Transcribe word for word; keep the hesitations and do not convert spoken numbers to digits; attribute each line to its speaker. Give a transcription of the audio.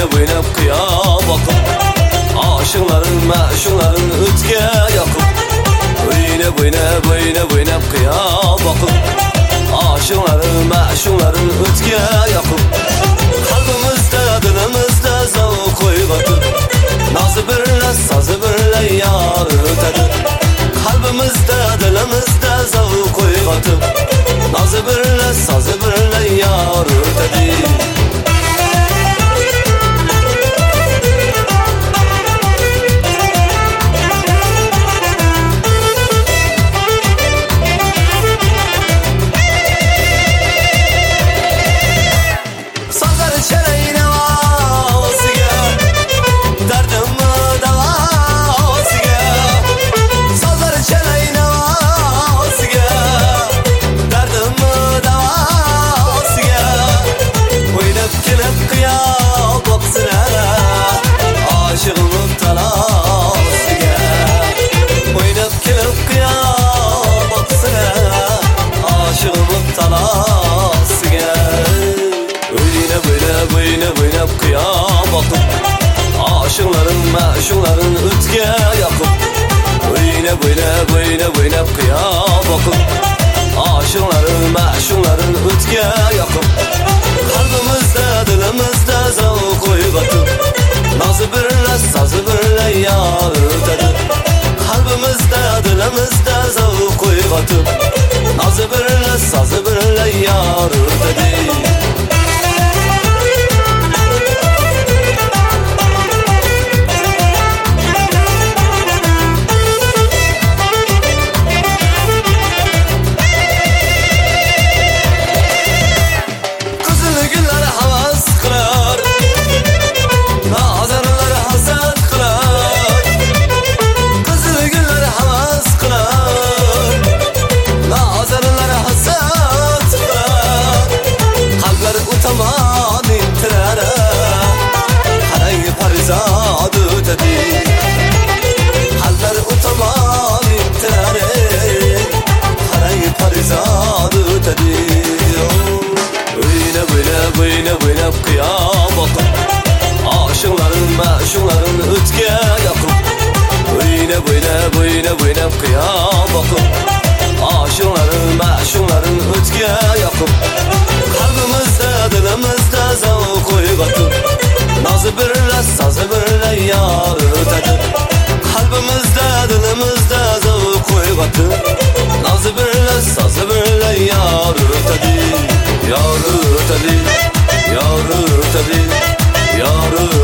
Speaker 1: Oynab oynab qiya boqib aşıqların məşuqların ötke yakıb Oynab oynab oynab oynab qiya boqib aşıqların məşuqların ötke yakıb Qalbimizdə dilimizdə zavq qoyğatıb Nazı birlə sazı birlə yar ötədi Qalbimizdə dilimizdə zavq qoyğatıb Nazı birlə sazı birlə yar ötədi Oynab oynab qiya boqib aşıqların məşuqların ötke yakıb Oynab oynab oynab oynab qiya boqib aşıqların məşuqların ötke yakıb Qalbimizdə dilimizdə zavq qoyğatıb Nazı birlə sazı birlə yar ötədi Qalbimizdə dilimizdə zavq qoyğatıb Nazı birlə sazı birlə yar ötədi Oynab oynab qiya boqib aşıqların məşuqların ötke yakıb Oynab oynab oynab oynab qiya boqib aşıqların məşuqların ötke yakıb Qalbimizdə dilimizdə zavq qoyğatıb Nazı birlə sazı birlə yar ötədi Qalbimizdə dilimizdə zavq qoyğatıb Nazı birlə sazı birlə yar ötədi Yar ötədi Yar ötədi Yar ötədi